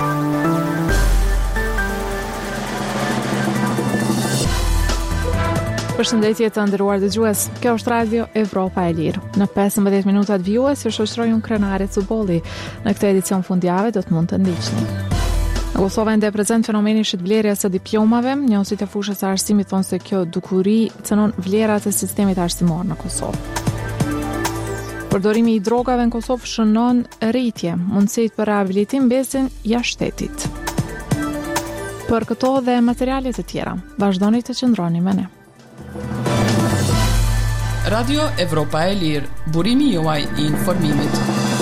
Përshëndetje të nderuar dëgjues. Kjo është Radio Evropa e Lirë. Në 15 minuta të vjues ju shoqëroj unë Krenare Cubolli. Në këtë edicion fundjavë do të mund të ndiqni. Në Kosovë ende prezent fenomeni shitblerjes së diplomave. Njësit e fushës së arsimit thonë se kjo dukuri cënon vlerat e sistemit arsimor në Kosovë. Përdorimi i drogave në Kosovë shënon rritje, mundësitë për rehabilitim besin jashtë shtetit. Për këto dhe materiale të tjera, vazhdoni të qëndroni me ne. Radio Evropa e Lirë, burimi juaj i informimit.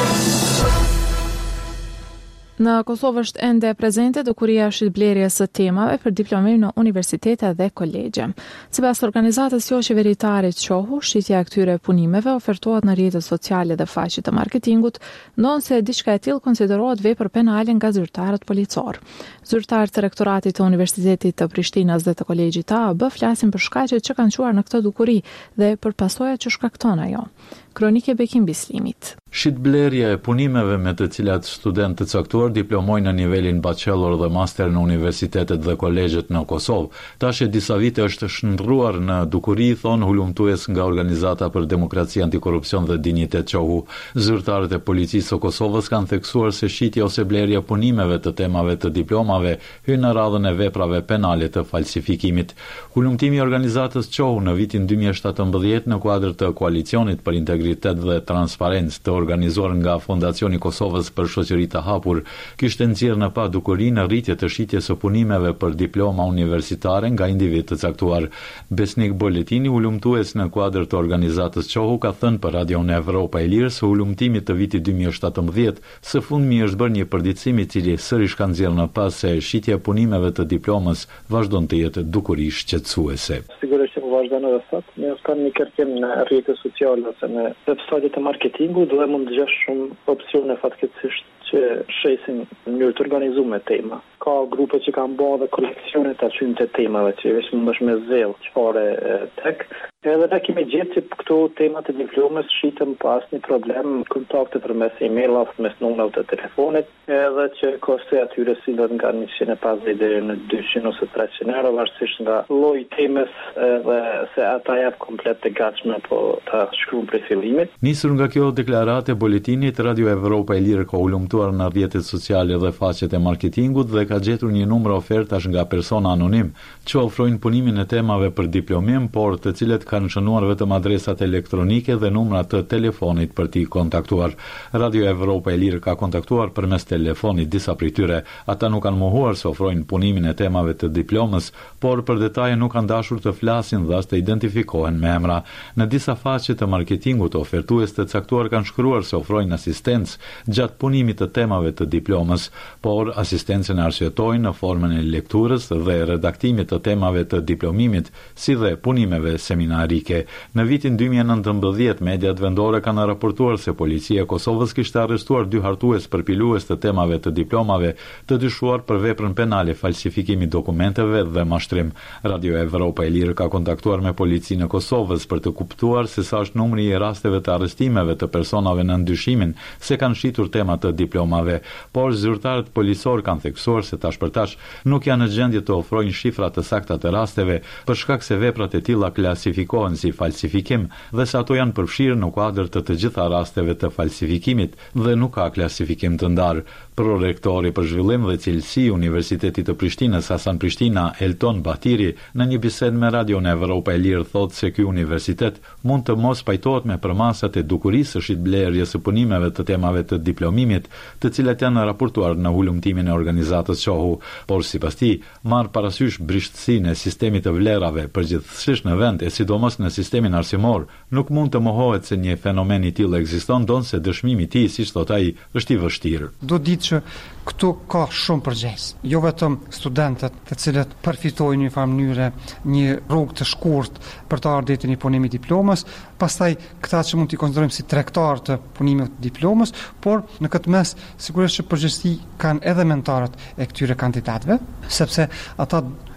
Në Kosovë është ende prezente dukuria e shitblerjes së temave për diplomim në universitete dhe kolegje. Sipas organizatës jo qeveritare QOHU, shitja e këtyre punimeve ofertohet në rrjetet sociale dhe faqet të marketingut, ndonse diçka e tillë konsiderohet vepër penale nga zyrtarët policor. Zyrtarët të rektoratit të Universitetit të Prishtinës dhe të Kolegjit të AB flasin për shkaqet që kanë quar në këtë dukuri dhe për pasojat që shkakton ajo. Kronike Bekim Bislimit. Shitblerja e punimeve me të cilat studentë të caktuar diplomojnë në nivelin bachelor dhe master në universitetet dhe kolegjet në Kosovë. Tash e disa vite është shndruar në dukuri, thon hulumtues nga Organizata për Demokraci, Antikorrupsion dhe Dinjitet QOHU. Zyrtarët e policisë së Kosovës kanë theksuar se shitja ose blerja punimeve të temave të diplomave hyn në radhën e veprave penale të falsifikimit. Hulumtimi i organizatës QOHU në vitin 2017 në kuadër të koalicionit për integritet dhe transparencë të organizuar nga Fondacioni i Kosovës për Shoqëri të Hapur, kishte nxjerrë në pa dukuri në rritje të shitjes së punimeve për diploma universitare nga individ të caktuar. Besnik Boletini, hulumtues në kuadër të organizatës QOHU, ka thënë për Radio Evropa e Lirë se hulumtimi të vitit 2017 së fundmi është bërë një përditësim i cili sërish ka nxjerrë në pa se shitja e punimeve të diplomës vazhdon të jetë dukuri shqetësuese. Sigurisht që vazhdon edhe sot, ne kanë një kërkim në rrjetet sociale ose në websajtet e marketingut dhe mund të gjesh shumë opsione fatkeqësisht që shesin në mënyrë të organizuar tema. Ka grupe që kanë bërë dhe koleksione të atyre të temave që veç mund është me zell çfarë tek. Edhe ne kemi gjetë që këto temat e diplomës shiten pas një problem, kontakte përmes emailave, përmes numrave të telefonit, edhe që kosti atyre sillet nga 150 deri në 200 ose 300 euro, varësisht nga lloji i temës dhe se ata jap komplet të gatshme po ta shkruan prej fillimit. Nisur nga kjo deklaratë e boletinit, Radio Evropa e Lirë ka hulumtuar në rrjetet sociale dhe faqet e marketingut dhe ka gjetur një numër ofertash nga persona anonim që ofrojnë punimin e temave për diplomim, por të cilët kanë shënuar vetëm adresat elektronike dhe numrat të telefonit për t'i kontaktuar. Radio Evropa e Lirë ka kontaktuar përmes telefonit disa prej tyre. Ata nuk kanë mohuar se ofrojnë punimin e temave të diplomës, por për detaje nuk kanë dashur të flasin dhe as të identifikohen me emra. Në disa faqe të marketingut, ofertues të caktuar kanë shkruar se ofrojnë asistencë gjatë punimit të temave të diplomës, por asistencën arsyetojnë në formën e lekturës dhe redaktimit të temave të diplomimit, si dhe punimeve seminarike. Në vitin 2019, mediat vendore kanë raportuar se policia e Kosovës kishte arrestuar 2 hartues përpilues të temave të diplomave të dyshuar për veprën penale falsifikimi dokumenteve dhe mashtrim. Radio Evropa e Lirë ka kontaktuar me policinë e Kosovës për të kuptuar se sa është numri i rasteve të arrestimeve të personave në ndyshimin se kanë shitur temat të diplomave, por zyrtarët policor kanë theksuar se tash për tash nuk janë në gjendje të ofrojnë shifra të sakta të rasteve për shkak se veprat e tilla klasifikohen si falsifikim dhe se ato janë përfshirë në kuadër të gjitha rasteve të falsifikimit dhe nuk ka klasifikim të ndarë. Prorektori për zhvillim dhe cilësi i Universitetit të Prishtinës Hasan Prishtina, Elton Batiri, në një bisedë me Radio Evropa e Lirë thotë se ky universitet mund të mos pajtohet me përmasat e dukurisë së shitblerjes së punimeve të temave të diplomimit, të cilat janë raportuar në hulumtimin e organizatës QOHU, por sipas tij, marr parasysh brishtësinë e sistemit të vlerave përgjithsisht në vend e sidomos në sistemin arsimor, nuk mund të mohohet se një fenomen i tillë ekziston, donse dëshmimi i tij, siç thot ai, është i vështirë. Do ditë që këtu ka shumë përgjegjës. Jo vetëm studentët të cilët përfitojnë në një farë mënyrë një rrugë të shkurtë për të ardhur deri në punimin e diplomës, pastaj këta që mund t'i konsiderojmë si tregtar të punimit të diplomës, por në këtë mes sigurisht që përgjegjësi kanë edhe mentorët e këtyre kandidatëve, sepse ata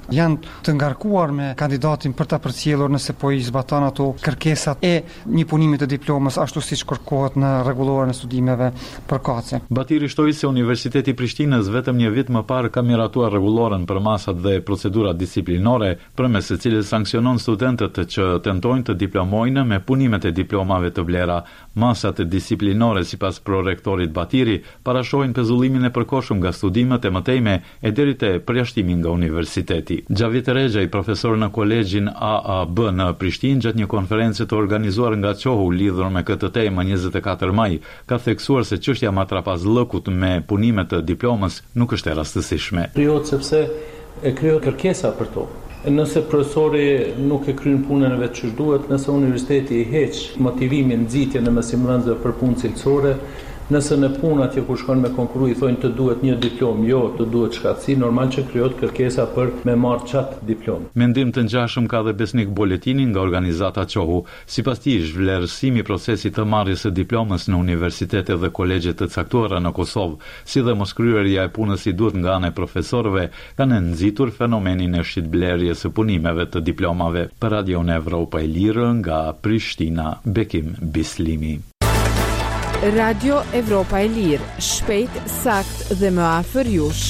janë të ngarkuar me kandidatin për ta përcjellur nëse po i zbaton ato kërkesat e një punimi të diplomës ashtu siç kërkohet në rregulloren e studimeve përkatëse. Batiri shtoi se Universiteti i Prishtinës vetëm një vit më parë ka miratuar rregulloren për masat dhe procedurat disiplinore, përmes së cilës sanksionon studentët që tentojnë të diplomojnë me punimet e diplomave të vlera. Masat disiplinore sipas prorektorit Batiri parashojnë pezullimin e përkohshëm nga studimet e mëtejme e deri te përjashtimi nga universiteti. Gjavit Rexha, profesor në kolegjin AAB në Prishtinë, gjatë një konferencë të organizuar nga Qohu lidhur me këtë temë 24 maj, ka theksuar se çështja matrapazllëkut me punimet të diplomës nuk është e rastësishme. Krijohet sepse e krijohet kërkesa për to. Nëse profesori nuk e kryen punën e vet ç'është duhet, nëse universiteti i heq motivimin, nxitjen e mësimdhënësve për punë cilësore, nëse në punë atje kur shkon me konkuru i thonë të duhet një diplom, jo, të duhet shkatësi, normal që krijohet kërkesa për me marrë çat diplom. Mendim të ngjashëm ka dhe Besnik Boletini nga organizata Qohu. Sipas tij, vlerësimi i procesit të marrjes së diplomës në universitete dhe kolegje të caktuara në Kosovë, si dhe moskryerja e punës si duhet nga ana e profesorëve, kanë nxitur fenomenin e shitblerjes së punimeve të diplomave. Për Radio Evropa e Lirë nga Prishtina, Bekim Bislimi. Radio Evropa e Lirë, shpejt, sakt dhe më afër jush.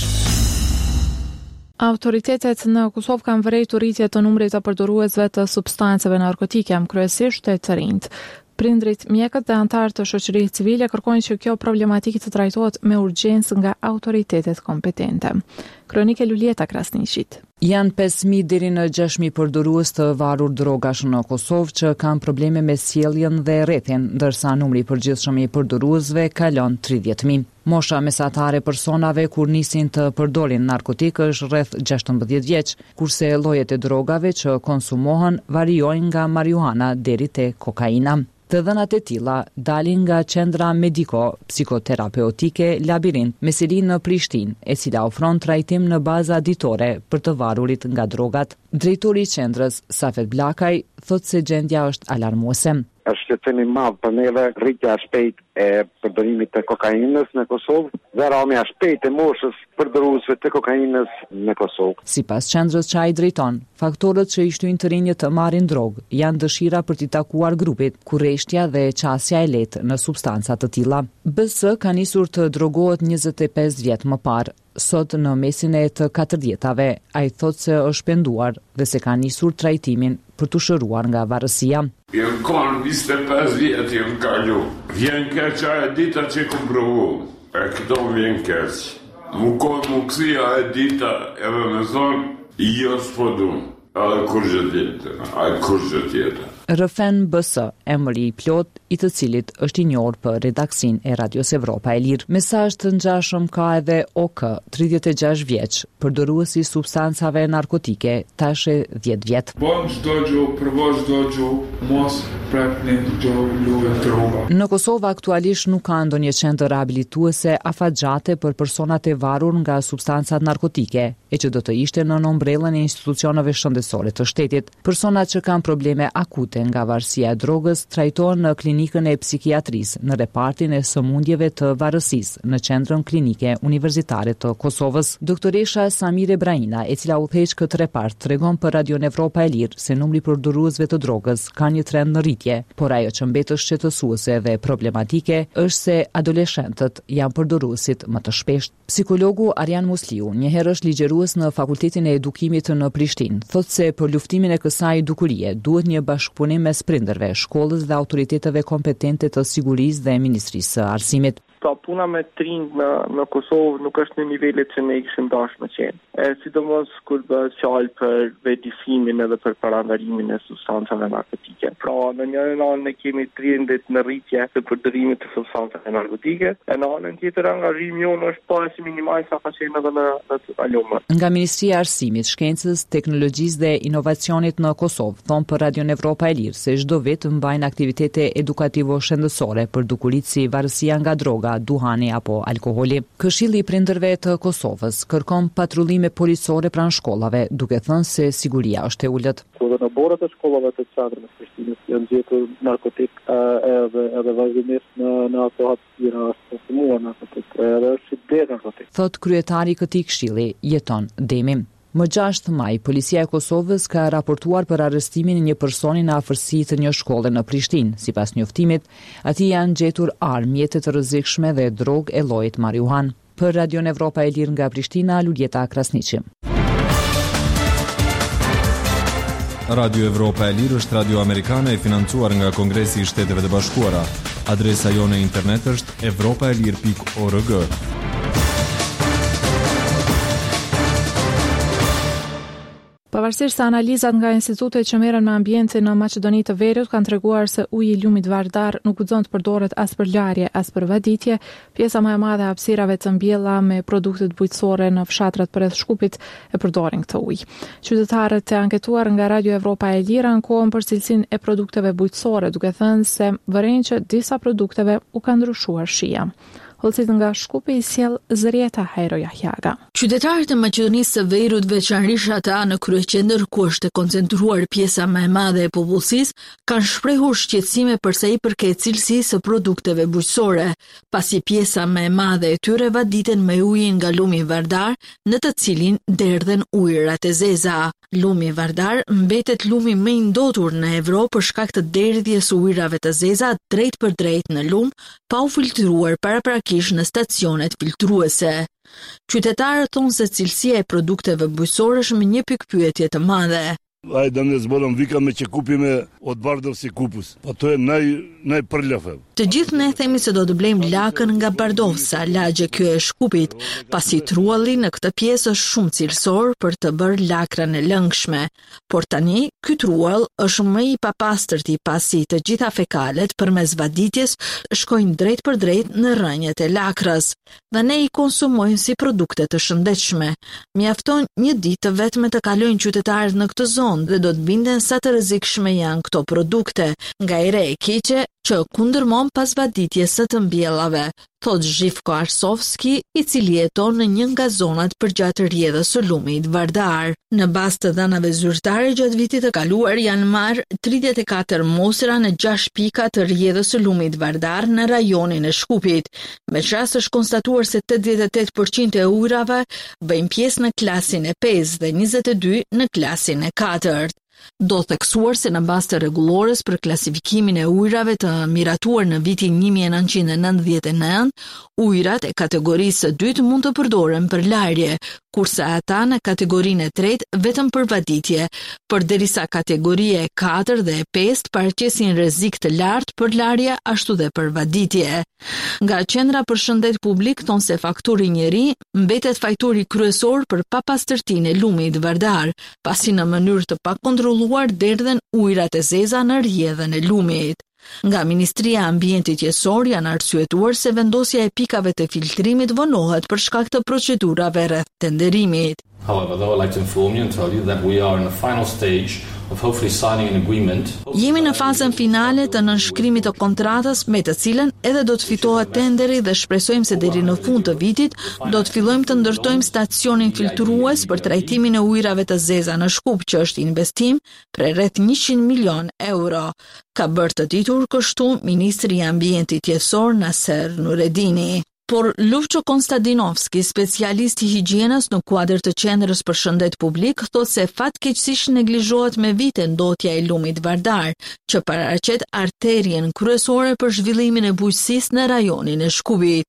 Autoritetet në Kosovë kanë vërejtur rritje të numrit të përdoruesve të substanceve narkotike, kryesisht të rinjt. Prindrit, mjekët dhe antarët të shoqërisë civile kërkojnë që kjo problematikë të trajtohet me urgjencë nga autoritetet kompetente. Kronike Lulieta Krasniqit. Janë 5.000 deri në 6.000 përdorues të varur drogash në Kosovë që kanë probleme me sjelljen dhe rrethin, ndërsa numri i përgjithshëm i përdoruesve kalon 30.000. Mosha mesatare e personave kur nisin të përdorin narkotik është rreth 16 vjeç, kurse llojet e drogave që konsumohen variojnë nga marijuana deri te kokaina. Të dhënat e tilla dalin nga qendra mediko-psikoterapeutike Labirint Meseli në Prishtinë, e cila ofron trajtim në bazë ditore për të varurit nga drogat. Drejtori i qendrës, Safet Blakaj, thotë se gjendja është alarmuese. Është shqetësim i madh për neve rritja e shpejtë e përdorimit të kokainës në Kosovë dhe rrëmia e shpejtë e moshës përdoruesve të kokainës në Kosovë. Sipas qendrës që ai drejton, faktorët që i shtyjnë të rinjët të marrin drogë janë dëshira për t'i takuar grupit, kurreshtja dhe qasja e lehtë në substanca të tilla. BS ka nisur të drogohet 25 vjet më parë. Sot në mesin e të 40-tave, ai thotë se është penduar dhe se ka nisur trajtimin për të shëruar nga varësia. Jam kanë 25 vjet jam kalu. Vjen keq ajo dita që kom provu. E këto vjen keq. Mu kësia e dita edhe me thonë jo s'podun. A kur gjë tjetër. Rëfen BS, emri i plot i të cilit është i njohur për redaksin e Radios Evropa e Lirë. Mesazh të ngjashëm ka edhe OK, 36 vjeç, përdoruesi substancave narkotike, tash 10 vjet. Bon çdo gjë, provo çdo gjë, mos prapni luë droga. Në Kosovë aktualisht nuk ka ndonjë qendër rehabilituese afatgjate për personat e varur nga substancat narkotike, e që do të ishte në ombrellën e institucioneve shëndetësore të shtetit. Personat që kanë probleme akute nga varësia e drogës trajtohen në klinikën e psikiatrisë në repartin e sëmundjeve të varësisë në qendrën klinike universitare të Kosovës. Doktoresha Samire Braina, e cila udhëheq këtë repart, tregon për Radio Evropa e Lirë se numri i përdoruesve të drogës ka një trend në rritje, por ajo që mbet shqetësuese dhe problematike është se adoleshentët janë përdoruesit më të shpeshtë. Psikologu Arjan Musliu, një herë është ligjërues në Fakultetin e Edukimit në Prishtinë, thotë se për luftimin e kësaj dukurie duhet një bashkëpunim mes prindërve, shkollës dhe autoriteteve kompetente të sigurisë dhe Ministrisë së Arsimit. Ta puna me trinj në Kosovë nuk është në nivelet që ne kishim dashur me qenë. Sidomos kur bëhet fjalë për vetëdijnimin edhe për parandalimin e substancave narkotike. Pra, në një anë ne kemi trendet në rritje të përdorimit të substancave narkotike, e në anën tjetër angazhimi jonë është pas minimal sa ka qenë edhe në të kaluar. Nga Ministria e Arsimit, Shkencës, Teknologjisë dhe Inovacionit në Kosovë, thon për Radio Evropa e Lirë se çdo vit mbajnë aktivitete edukativo-shëndetësore për dukuritë si varësia nga droga, duhani apo alkoholi. Këshilli i prindërve të Kosovës kërkon patrullime policore pranë shkollave, duke thënë se siguria është e ulët. Kur në borët e shkollave të qendrës së Prishtinës janë gjetur narkotik edhe vazhdimisht në ato hapësira konsumuar narkotik, edhe është dhe narkotik. Thot kryetari i këtij këshilli, Jeton Demi. Më 6 maj, policia e Kosovës ka raportuar për arrestimin e një personi në afërsi të një shkolle në Prishtinë. Sipas njoftimit, atij janë gjetur armë, mjete të rrezikshme dhe drogë e llojit marijuan. Për Radion Evropa e Lirë nga Prishtina, Luljeta Krasniqi. Radio Evropa e Lirë është radio amerikane e financuar nga Kongresi i Shteteve të Bashkuara. Adresa jone internet është evropaelir.org. Pavarësisht se analizat nga institutet që merren me ambientin në Maqedoni të Veriut kanë treguar se uji i lumit Vardar nuk guxon të përdoret as për larje as për vaditje, pjesa më e madhe e hapësirave të mbjella me produkte bujqësore në fshatrat përreth Shkupit e përdorin këtë ujë. Qytetarët e anketuar nga Radio Evropa e Lirë ankohen për cilësinë e produkteve bujqësore, duke thënë se vëren që disa produkteve u ka ndryshuar shija. Hollësit nga Shkupi i sjell Zërieta Hajro Jahjaga. Qytetarët e Maqedonisë së Veriut, veçanërisht ata në kryeqendër ku është e koncentruar pjesa më e madhe e popullsisë, kanë shprehur shqetësime për sa i përket cilësisë së produkteve bujqësore, pasi pjesa më e madhe e tyre vaditen me ujin nga lumi Vardar, në të cilin derdhen ujërat e zeza. Lumi Vardar mbetet lumi më i ndotur në Evropë për shkak të derdhjes së ujërave të zeza drejt për drejt në lum, pa u filtruar paraprakisht në stacionet filtruese. Qytetarët thonë se cilësia e produkteve bujqësore është me një pikpyetje të madhe. Ajde ne zbolëm vika me që kupime od Bardov si kupus. Po to e naj përlafë. Të gjithë ne themi se do të blejmë lakën nga Bardovsa, lagje kjo e Shkupit, pasi trualli në këtë pjesë është shumë cilësor për të bërë lakrën e lëngshme. Por tani, ky truall është më i papastërti pasi të gjitha fekalet përmes vaditjes shkojnë drejt për drejt në rrënjët e lakrës dhe ne i konsumojmë si produkte të shëndetshme. Mjafton një ditë vetëm të kalojnë qytetarët në këtë zonë dhe do të binden sa të rrezikshme janë këto produkte, nga i re e keqe që kundërmon pas vaditjes së të mbjellave, thot Zhivko Arsovski, i cili jeton në një nga zonat përgjatë rrjedhës së lumit Vardar. Në bazë të dhënave zyrtare gjatë vitit të kaluar janë marrë 34 mosra në 6 pika të rrjedhës së lumit Vardar në rajonin e Shkupit. Meqenëse është konstatuar se 88% e ujrave bëjnë pjesë në klasin e 5 dhe 22 në klasin e 4. Do theksuar se në bazë të rregullores për klasifikimin e ujrave të miratuar në vitin 1999, ujrat e kategorisë së dytë mund të përdoren për larje, kurse ata në kategorinë e tretë vetëm për vaditje, përderisa kategoria e 4 dhe e 5 paraqesin rrezik të lartë për larje ashtu dhe për vaditje. Nga Qendra për Shëndet Publik thonë se fakturi i njeri mbetet fakturi kryesor për papastërtinë e lumit Vardar, pasi në mënyrë të pakontrolluar derdhen ujrat e zeza në rrjedhën e lumit. Nga Ministria e Ambientit Qesor janë arsyetuar se vendosja e pikave të filtrimit vonohet për shkak të procedurave rreth tenderimit. However, though, I'd like to inform you and tell you that we are in the final stage of hopefully signing an agreement. Jemi në fazën finale të nënshkrimit të kontratës me të cilën edhe do të fitohet tenderi dhe shpresojmë se deri në fund të vitit do të fillojmë të ndërtojmë stacionin filtrues për trajtimin e ujrave të zeza në Shkup, që është investim për rreth 100 milion euro. Ka bërë të ditur kështu Ministri i Ambientit Qesor Naser Nuredini. Por Luvço Konstantinovski, specialist i higjienës në kuadër të Qendrës për Shëndet Publik, thotë se fatkeqësisht neglizhohet me vite ndotja e lumit Vardar, që paraqet arterien kryesore për zhvillimin e bujqësisë në rajonin e Shkupit.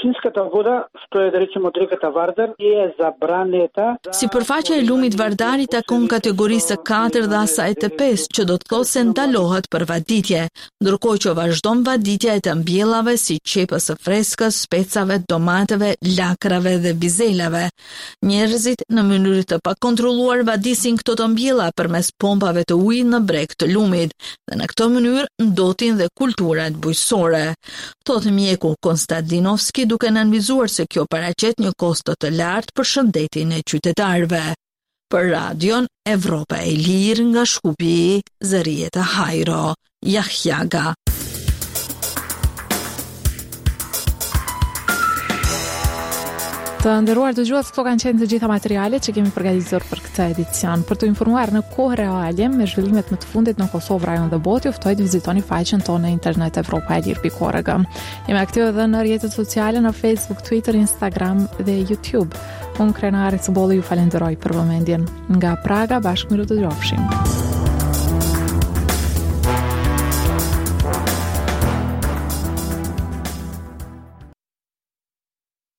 Sipërfaqja e lumit Vardar i takon kategorisë 4 dhe asaj të 5, që do të thotë se ndalohet për vaditje, ndërkohë që vazhdon vaditja e të mbjellave si qepës së freskës, specave, domateve, lakrave dhe bizelave. Njerëzit në mënyrë të pakontrolluar vadisin këto të mbjella përmes pompave të ujit në breg të lumit, dhe në këtë mënyrë ndotin dhe kulturat bujqësore. Thotë mjeku Konstantinovski, duke nënvizuar se kjo paraqet një kosto të lartë për shëndetin e qytetarëve. Për Radion Evropa e Lirë nga Shkupi, Zërieta Hajro Jahjaga. Të nderuar dëgjues, këto kanë qenë të gjitha materialet që kemi përgatitur për këtë edicion. Për të informuar në kohë reale me zhvillimet më të fundit në Kosovë, rajon dhe botë, juftoj të vizitoni faqen tonë në internet evropaelir.org. Jemi aktive edhe në rrjetet sociale në Facebook, Twitter, Instagram dhe YouTube. Unë krenari Cubolli ju falenderoj për vëmendjen. Nga Praga, bashkë miru të djofshim.